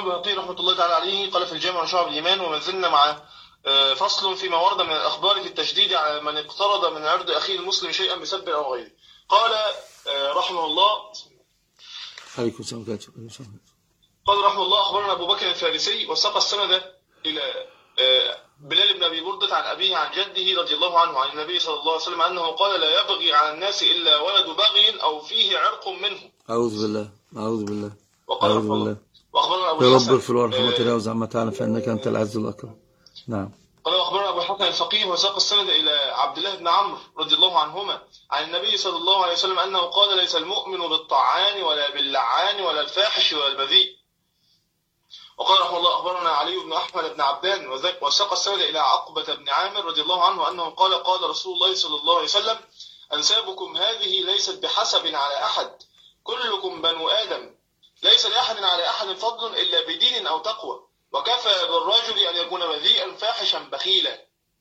البيهقي رحمة الله تعالى عليه قال في الجامع عن شعب الإيمان: وما زلنا مع فصل فيما ورد من الأخبار في التشديد على من اقترض من عرض أخيه المسلم شيئا بسب أو غيره. قال رحمه الله عليكم السلام. قال رحمه الله: أخبرنا أبو بكر الفارسي وساق السند إلى بلال بن أبي بردة عن أبيه عن جده رضي الله عنه عن النبي صلى الله عليه وسلم أنه قال: لا يبغي على الناس إلا ولد بغي أو فيه عرق منه. أعوذ بالله أعوذ بالله أعوذ بالله. وأخبرنا أبو يا الحسن رب اغفر وارحم وتجاوز عما تعلم فإنك أنت العز الأكرم. نعم. قال وأخبرنا أبو الحسن الفقيه وساق السند إلى عبد الله بن عمرو رضي الله عنهما عن النبي صلى الله عليه وسلم أنه قال: ليس المؤمن بالطعان ولا باللعان ولا الفاحش ولا البذيء. وقال رحمه الله: أخبرنا علي بن أحمد بن عبدان وساق السند إلى عقبة بن عامر رضي الله عنه أنه قال: قال رسول الله صلى الله عليه وسلم: أنسابكم هذه ليست بحسب على أحد، كلكم بنو آدم، ليس لأحد على أحد فضل إلا بدين أو تقوى، وكفى بالرجل أن يكون بذيئا فاحشا بخيلا.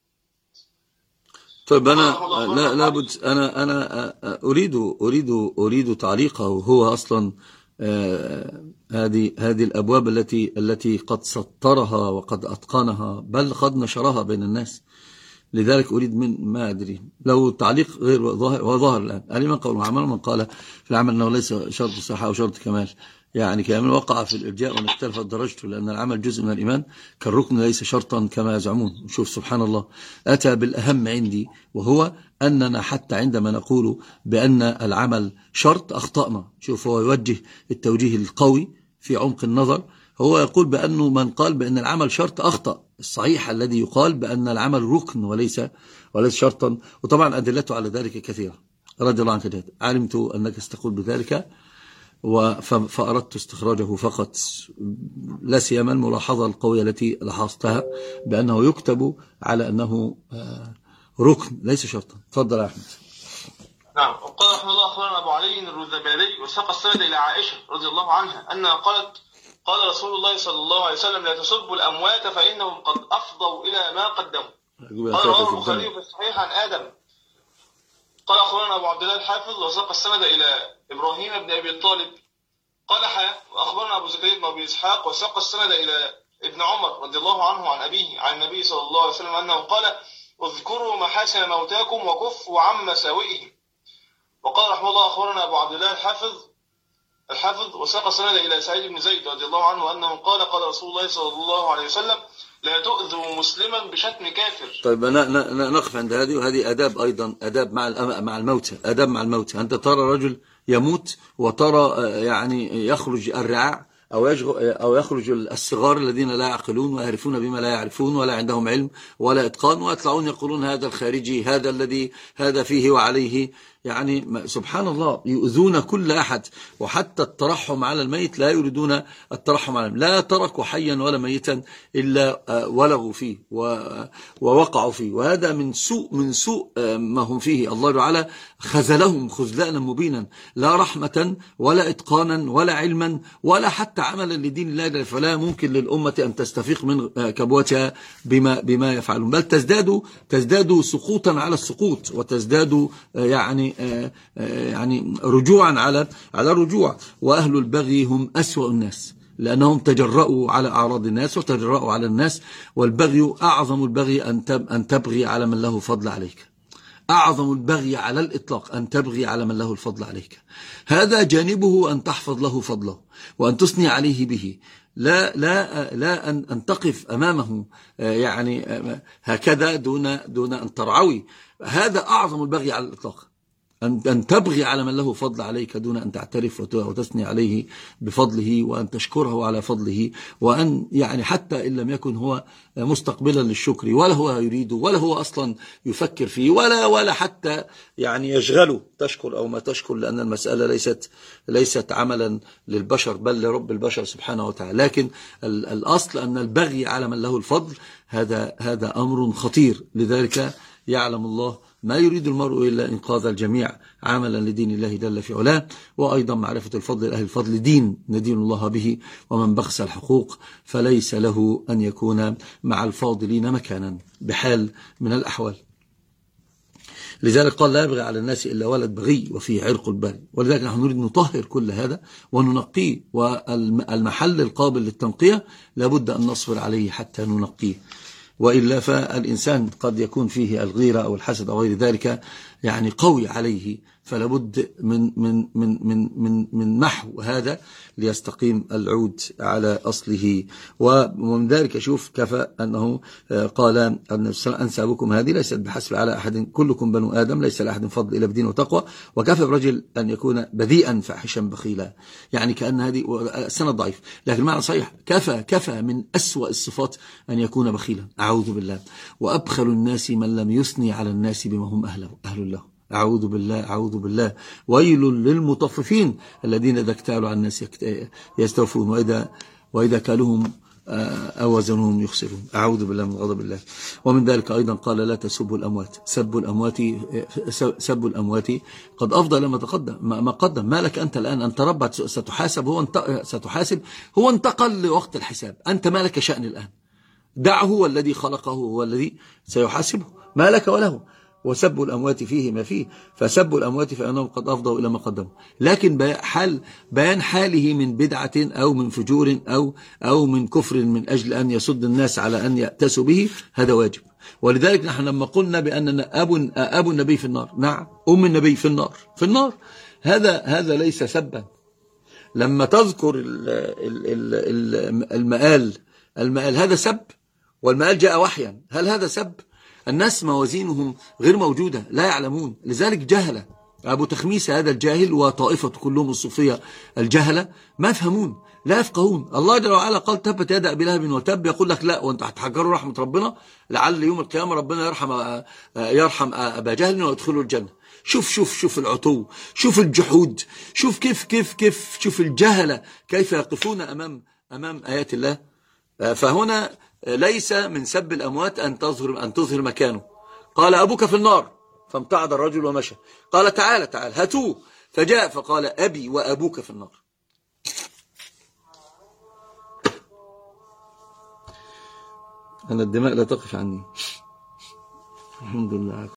طيب أنا لابد أنا أريد تعليقه. هو أصلا هذه الأبواب التي قد سطرها وقد أتقنها، بل قد نشرها بين الناس. لذلك أريد من ما أدري لو تعليق غير ظاهر الآن. من قول عمل من قال في العمل أنه ليس شرط صحة أو شرط كمال، يعني كامل وقع في الإرجاء وان اختلفت درجته، لأن العمل جزء من الإيمان كالركن ليس شرطا كما يزعمون. شوف سبحان الله، أتى بالأهم عندي، وهو أننا حتى عندما نقول بأن العمل شرط أخطأنا. شوف هو يوجه التوجيه القوي في عمق النظر. هو يقول بأنه من قال بأن العمل شرط أخطأ. الصحيح الذي يقال بأن العمل ركن وليس شرطا، وطبعا أدلته على ذلك كثيرة. رضي الله عنك جهد، علمت أنك ستقول بذلك فأردت استخراجه فقط، لا سيما الملاحظة القوية التي لاحظتها بأنه يكتب على أنه ركن ليس شرطا. تفضل يا أحمد. نعم. وقال رحمه الله: أخبرنا أبو علي الرذبالي وساق السند إلى عائشة رضي الله عنها أنها قالت: قال رسول الله صلى الله عليه وسلم: لا تسبوا الأموات فإنهم قد أفضوا إلى ما قدموا. قال رواه البخاري في الصحيح عن آدم. قال أخبرنا أبو عبد الله الحافظ وساق السند إلى إبراهيم بن أبي طالب قال وأخبرنا أبو زكريا بن أبي إسحاق وساق السند إلى ابن عمر رضي الله عنه عن أبيه عن النبي صلى الله عليه وسلم أنه قال: اذكروا محاسن موتاكم وكفوا عن مساوئهم. وقال رحمه الله: أخبرنا أبو عبد الله الحافظ وساق السند إلى سعيد بن زيد رضي الله عنه أنه قال: قال رسول الله صلى الله عليه وسلم: لا تؤذوا مسلما بشتم كافر. طيب نقف عند هذه، وهذه آداب أيضا، آداب مع الموتى، آداب مع الموتى. أنت ترى رجل يموت وترى يعني يخرج الرعاع أو يخرج الصغار الذين لا يعقلون ويعرفون بما لا يعرفون ولا عندهم علم ولا إتقان، ويطلعون يقولون هذا الخارجي، هذا الذي هذا فيه وعليه. يعني سبحان الله، يؤذون كل أحد. وحتى الترحم على الميت لا يريدون الترحم على الميت، لا تركوا حيا ولا ميتا إلا ولغوا فيه ووقعوا فيه. وهذا من سوء ما هم فيه. الله تعالى خذلهم خذلانا مبينا، لا رحمة ولا إتقانا ولا علما ولا حتى عملا لدين الله. فلا ممكن للأمة أن تستفيق من كبوتها بما يفعلون، بل تزداد سقوطا على السقوط، وتزداد يعني رجوعا على رجوع. وأهل البغي هم أسوأ الناس، لأنهم تجرؤوا على أعراض الناس وتجرؤوا على الناس. والبغي أعظم البغي أن تبغي على من له فضل عليك. أعظم البغي على الإطلاق أن تبغي على من له الفضل عليك. هذا جانبه أن تحفظ له فضله وأن تثني عليه به، لا أن تقف أمامه يعني هكذا دون أن ترعوي. هذا أعظم البغي على الإطلاق، أن تبغي على من له فضل عليك دون أن تعترف وتثني عليه بفضله، وأن تشكره على فضله، وأن يعني حتى إن لم يكن هو مستقبلا للشكر ولا هو يريده ولا هو أصلا يفكر فيه ولا حتى يعني يشغله تشكر أو ما تشكر، لأن المسألة ليست عملا للبشر بل لرب البشر سبحانه وتعالى. لكن الأصل أن البغي على من له الفضل هذا أمر خطير. لذلك يعلم الله ما يريد المرء إلا إنقاذ الجميع عملا لدين الله جل في علاه. وأيضا معرفة الفضل، أهل الفضل دين ندين الله به، ومن بخس الحقوق فليس له أن يكون مع الفاضلين مكانا بحال من الأحوال. لذلك قال لا يبغي على الناس إلا ولد بغي وفيه عرق البغي. ولذلك نحن نريد نطهر كل هذا وننقيه، والمحل القابل للتنقية لابد أن نصبر عليه حتى ننقيه، وإلا فالإنسان قد يكون فيه الغيرة أو الحسد أو غير ذلك يعني قوي عليه، فلا بد من محو هذا ليستقيم العود على أصله. ومن ذلك شوف كفى أنه قال أنسابكم هذه ليست بحسب على أحد، كلكم بنو آدم ليس لأحد فضل إلا بدين وتقوى، وكفى برجل أن يكون بذيئا فاحشا بخيلا. يعني كأن هذه سنة ضعيف، لكن المعنى صحيح، كفى من أسوأ الصفات أن يكون بخيلا، أعوذ بالله. وأبخل الناس من لم يثني على الناس بما هم أهل له، أعوذ بالله. ويل للمطففين الذين إذا اكتالوا على الناس يستوفون وإذا كالوهم أو وزنهم يخسرون. أعوذ بالله من غضب الله. ومن ذلك أيضا قال لا تسبوا الأموات، سب الأموات قد أفضل ما قدم. ما لك أنت الآن؟ أنت ربك ستحاسب، هو انتقل لوقت الحساب، أنت ما لك شأن الآن؟ دعه، والذي خلقه هو الذي سيحاسبه، ما لك وله. وسب الأموات فيه ما فيه، فسب الأموات فإنهم قد أفضوا إلى ما قدموا. لكن بيان حاله من بدعة أو من فجور أو من كفر من أجل أن يصد الناس على أن يأتسوا به، هذا واجب. ولذلك نحن لما قلنا بأننا أبو النبي في النار، نعم، أم النبي في النار، هذا ليس سبا. لما تذكر المآل هذا سب، والمآل جاء وحيا، هل هذا سب؟ الناس موازينهم غير موجودة، لا يعلمون، لذلك جهلة. أبو تخميس هذا الجاهل وطائفة كلهم الصوفية الجهلة ما يفهمون، لا يفقهون. الله جل وعلا قال تبت يد أبي لهب وتب، يقول لك لا، وانت هتحجروا رحمة ربنا لعل يوم القيامة ربنا يرحم أبا جهل ويدخلوا الجنة. شوف العتو، شوف الجحود، شوف كيف شوف الجهلة كيف يقفون أمام آيات الله. فهنا ليس من سب الأموات أن تظهر مكانه. قال أبوك في النار، فامتعد الرجل ومشى. قال تعال هاتوه، فجاء فقال أبي وأبوك في النار. أنا الدماء لا تقف عني، الحمد لله.